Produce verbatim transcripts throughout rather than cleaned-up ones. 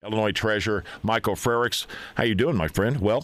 Illinois Treasurer Michael Frerichs. How you doing, my friend? Well,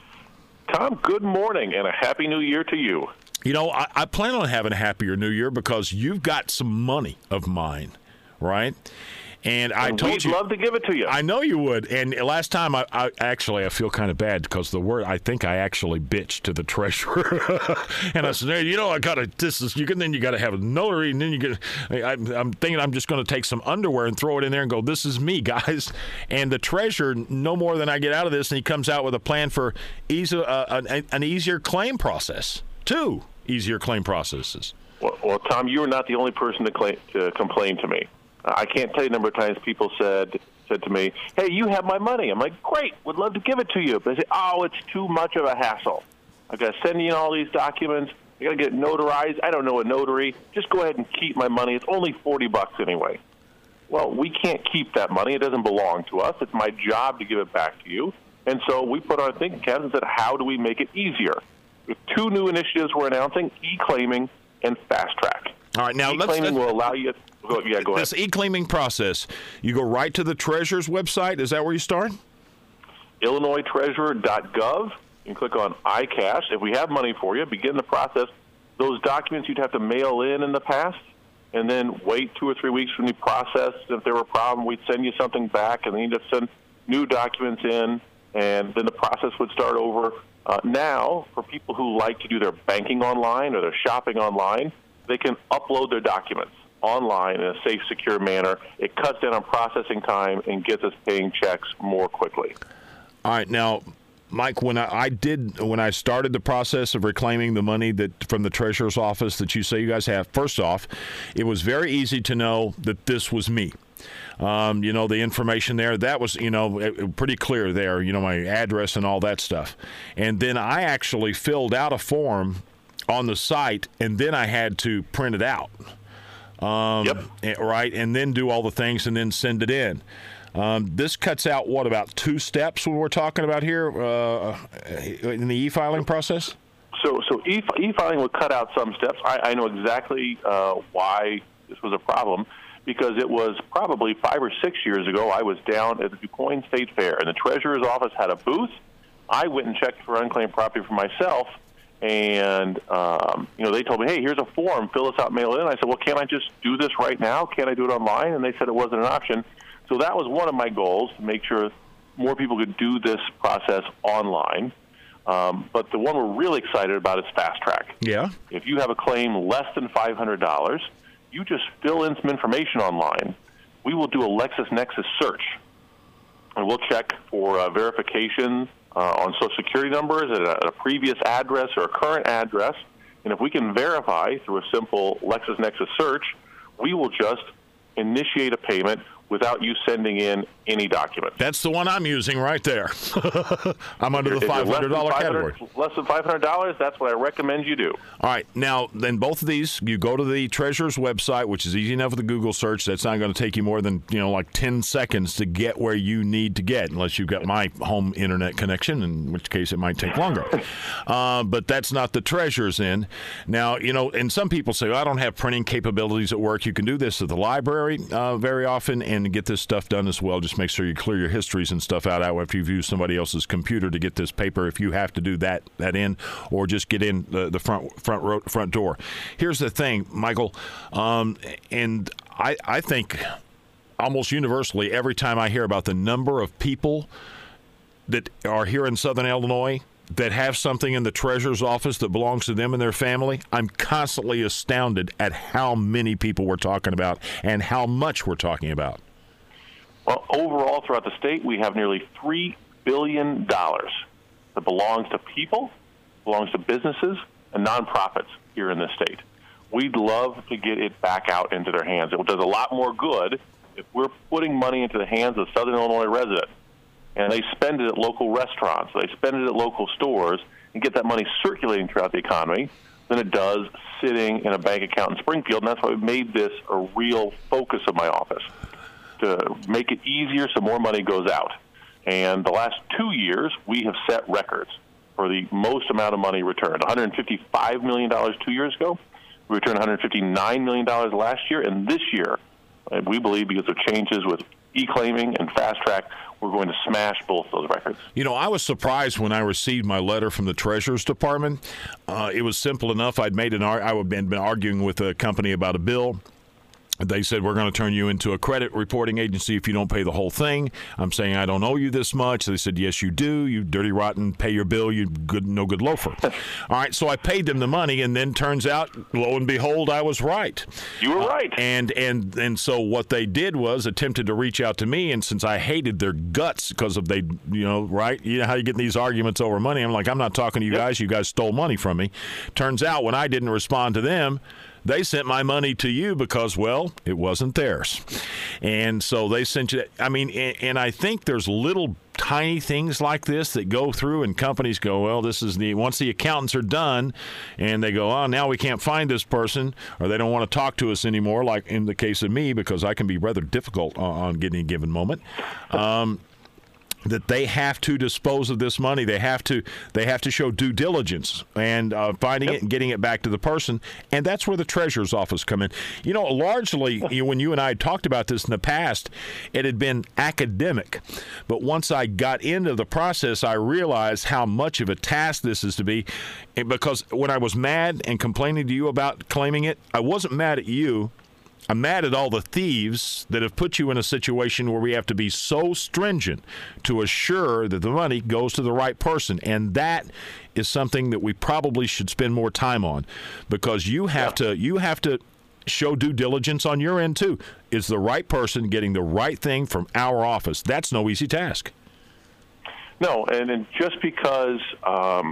Tom, good morning and a happy new year to you. You know, I, I plan on having a happier new year because you've got some money of mine, right? And I and told we'd you, love to give it to you. I know you would. And last time, I, I actually I feel kind of bad because the word I think I actually bitched to the treasurer, and I said, hey, you know, I gotta this is you can then you got to have a notary, and then you get. I, I'm thinking I'm just going to take some underwear and throw it in there and go, this is me, guys. And the treasurer, no more than I get out of this, and he comes out with a plan for easy, uh, an, an easier claim process. Two easier claim processes. Well, well, Tom, you are not the only person to, claim, to complain to me. I can't tell you the number of times people said said to me, hey, you have my money. I'm like, great, would love to give it to you. But they say, oh, it's too much of a hassle. I've got to send you all these documents. I got to get it notarized. I don't know a notary. Just go ahead and keep my money. It's only forty bucks anyway. Well, we can't keep that money. It doesn't belong to us. It's my job to give it back to you. And so we put our thinking caps and said, how do we make it easier? With two new initiatives we're announcing, e-claiming and fast track. All right, now let's, e-claiming let's will allow you. Go, yeah, go ahead. This e-claiming process, you go right to the Treasurer's website. Is that where you start? Illinois Treasurer dot gov. You can click on iCash. If we have money for you, begin the process. Those documents you'd have to mail in in the past, and then wait two or three weeks when you process. If there were a problem, we'd send you something back, and then you'd have to send new documents in, and then the process would start over. Uh, now, for people who like to do their banking online or their shopping online, they can upload their documents online in a safe, secure manner. It cuts down on processing time and gets us paying checks more quickly. All right. Now, Mike, when I, I did, when I started the process of reclaiming the money that from the treasurer's office that you say you guys have, first off, it was very easy to know that this was me. Um, you know, the information there, that was, you know, pretty clear there, you know, my address and all that stuff. And then I actually filled out a form on the site, and then I had to print it out. Um, yep. Right, and then do all the things and then send it in. Um, this cuts out, what, about two steps when we're talking about here uh, in the e-filing process? So so e- e-filing would cut out some steps. I, I know exactly uh, why this was a problem, because it was probably five or six years ago. I was down at the DuQuoin State Fair, and the treasurer's office had a booth. I went and checked for unclaimed property for myself, and, um, you know, they told me, hey, here's a form, fill this out, mail it in. I said, well, can't I just do this right now? Can't I do it online? And they said it wasn't an option. So that was one of my goals, to make sure more people could do this process online. Um, but the one we're really excited about is Fast Track. Yeah. If you have a claim less than five hundred dollars, you just fill in some information online. We will do a LexisNexis search, and we'll check for uh, verification Uh, on Social Security numbers at a, at a previous address or a current address. And if we can verify through a simple LexisNexis search, we will just initiate a payment without you sending in any document. That's the one I'm using right there. I'm under the five hundred dollars category. Less than five hundred dollars, that's what I recommend you do. All right. Now, then both of these, you go to the Treasurer's website, which is easy enough with the Google search. That's not going to take you more than, you know, like ten seconds to get where you need to get, unless you've got my home internet connection, in which case it might take longer. uh, but that's not the Treasurer's end. Now, you know, and some people say, well, I don't have printing capabilities at work. You can do this at the library uh, very often and get this stuff done as well. Just make sure you clear your histories and stuff out after you've used somebody else's computer to get this paper, if you have to do that that in, or just get in the, the front front row, front door. Here's the thing, Michael, um, and I I think almost universally every time I hear about the number of people that are here in Southern Illinois that have something in the treasurer's office that belongs to them and their family, I'm constantly astounded at how many people we're talking about and how much we're talking about. Well, overall, throughout the state, we have nearly three billion dollars that belongs to people, belongs to businesses, and nonprofits here in this state. We'd love to get it back out into their hands. It does a lot more good if we're putting money into the hands of Southern Illinois residents, and they spend it at local restaurants, they spend it at local stores, and get that money circulating throughout the economy, than it does sitting in a bank account in Springfield. And that's why we made this a real focus of my office, to make it easier so more money goes out. And the last two years, we have set records for the most amount of money returned. one hundred fifty-five million dollars two years ago. We returned one hundred fifty-nine million dollars last year. And this year, we believe, because of changes with e-claiming and Fast Track, we're going to smash both those records. You know, I was surprised when I received my letter from the Treasurer's Department. Uh, it was simple enough. I'd made an ar- I had been arguing with a company about a bill. They said, we're going to turn you into a credit reporting agency if you don't pay the whole thing. I'm saying, I don't owe you this much. They said, yes, you do. You dirty, rotten, pay your bill, you good, no good loafer. All right, so I paid them the money, and then turns out, lo and behold, I was right. You were right. Uh, and, and, and so what they did was attempted to reach out to me, and since I hated their guts because of they, you know, right? You know how you get in these arguments over money. I'm like, I'm not talking to you yep. guys. You guys stole money from me. Turns out when I didn't respond to them, they sent my money to you because, well, it wasn't theirs. And so they sent you that. I mean, and, and I think there's little tiny things like this that go through and companies go, well, this is the, once the accountants are done and they go, oh, now we can't find this person, or they don't want to talk to us anymore, like in the case of me, because I can be rather difficult on, on getting a given moment. Um, that they have to dispose of this money. They have to they have to show due diligence and uh, finding yep. it and getting it back to the person. And that's where the Treasurer's Office come in. You know, largely, you know, when you and I had talked about this in the past, it had been academic. But once I got into the process, I realized how much of a task this is to be. Because when I was mad and complaining to you about claiming it, I wasn't mad at you. I'm mad at all the thieves that have put you in a situation where we have to be so stringent to assure that the money goes to the right person. And that is something that we probably should spend more time on, because you have to you have to show due diligence on your end too. Is the right person getting the right thing from our office? That's no easy task. No, and, and just because um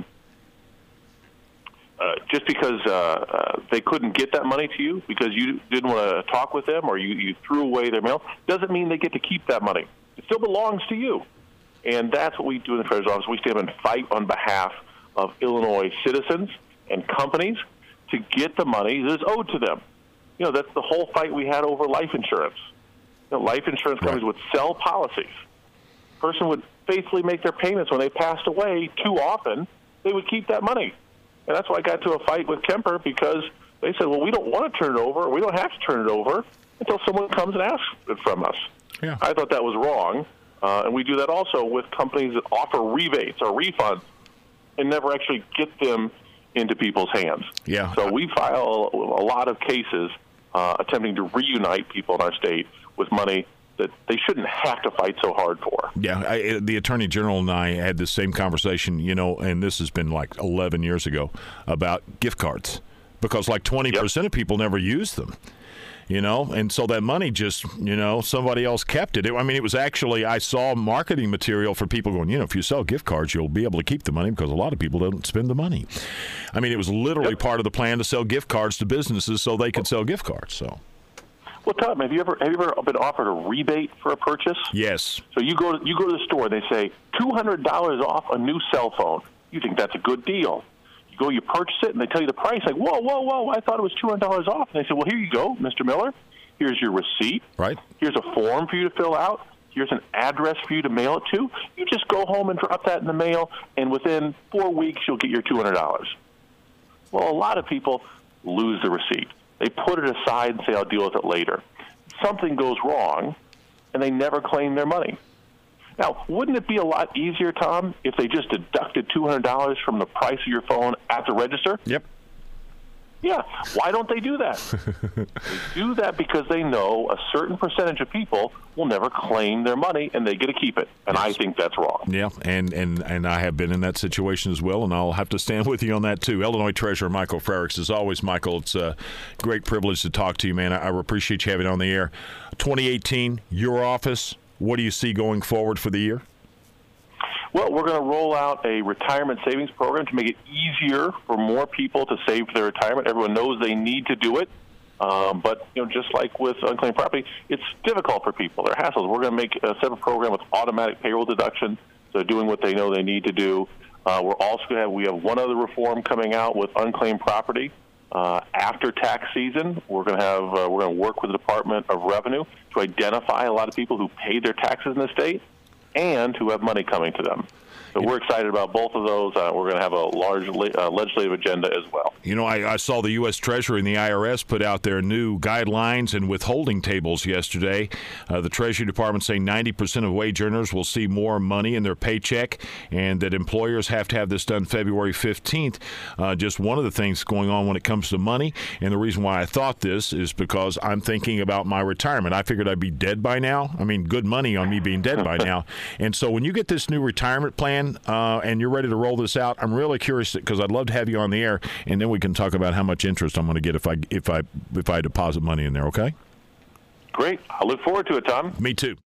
Uh, just because uh, uh, they couldn't get that money to you because you didn't want to talk with them or you, you threw away their mail, doesn't mean they get to keep that money. It still belongs to you. And that's what we do in the Treasurer's Office. We stand and fight on behalf of Illinois citizens and companies to get the money that is owed to them. You know, that's the whole fight we had over life insurance. You know, life insurance companies right. would sell policies. A person would faithfully make their payments when they passed away. Too often, they would keep that money. And that's why I got to a fight with Kemper, because they said, well, we don't want to turn it over. We don't have to turn it over until someone comes and asks it from us. Yeah. I thought that was wrong. Uh, and we do that also with companies that offer rebates or refunds and never actually get them into people's hands. Yeah. So we file a lot of cases uh, attempting to reunite people in our state with money that they shouldn't have to fight so hard for. Yeah, I, the Attorney General and I had the same conversation, you know, and this has been like eleven years ago, about gift cards, because like twenty percent yep. of people never use them, you know, and so that money just, you know, somebody else kept it. it. I mean, it was actually, I saw marketing material for people going, you know, if you sell gift cards, you'll be able to keep the money because a lot of people don't spend the money. I mean, it was literally yep. part of the plan to sell gift cards to businesses so they could sell gift cards, so... Well, Tom, have you ever have you ever been offered a rebate for a purchase? Yes. So you go to, you go to the store, they say two hundred dollars off a new cell phone. You think that's a good deal. You go, you purchase it, and they tell you the price. Like, whoa, whoa, whoa, I thought it was two hundred dollars off. And they say, well, here you go, Mister Miller. Here's your receipt. Right. Here's a form for you to fill out. Here's an address for you to mail it to. You just go home and drop that in the mail, and within four weeks you'll get your two hundred dollars. Well, a lot of people lose the receipt. They put it aside and say, I'll deal with it later. Something goes wrong, and they never claim their money. Now, wouldn't it be a lot easier, Tom, if they just deducted two hundred dollars from the price of your phone at the register? Yep. Yeah. Why don't they do that? They do that because they know a certain percentage of people will never claim their money, and they get to keep it. And yes. I think that's wrong. Yeah, and, and, and I have been in that situation as well, and I'll have to stand with you on that, too. Illinois Treasurer Michael Frerichs. As always, Michael, it's a great privilege to talk to you, man. I, I appreciate you having it on the air. twenty eighteen, your office, what do you see going forward for the year? Well, we're going to roll out a retirement savings program to make it easier for more people to save for their retirement. Everyone knows they need to do it, um, but you know, just like with unclaimed property, it's difficult for people. They're hassles. We're going to make a separate program with automatic payroll deduction, so doing what they know they need to do. Uh, we're also going to have we have one other reform coming out with unclaimed property. Uh, after tax season, we're going to have uh, we're going to work with the Department of Revenue to identify a lot of people who paid their taxes in the state. and who have money coming to them. So we're excited about both of those. Uh, we're going to have a large le- uh, legislative agenda as well. You know, I, I saw the U S Treasury and the I R S put out their new guidelines and withholding tables yesterday. Uh, the Treasury Department saying ninety percent of wage earners will see more money in their paycheck, and that employers have to have this done February fifteenth. Uh, just one of the things going on when it comes to money. And the reason why I thought this is because I'm thinking about my retirement. I figured I'd be dead by now. I mean, good money on me being dead by now. And so when you get this new retirement plan, Uh, and you're ready to roll this out, I'm really curious because I'd love to have you on the air, and then we can talk about how much interest I'm going to get if I if I if I deposit money in there. Okay? Great. I look forward to it, Tom. Me too.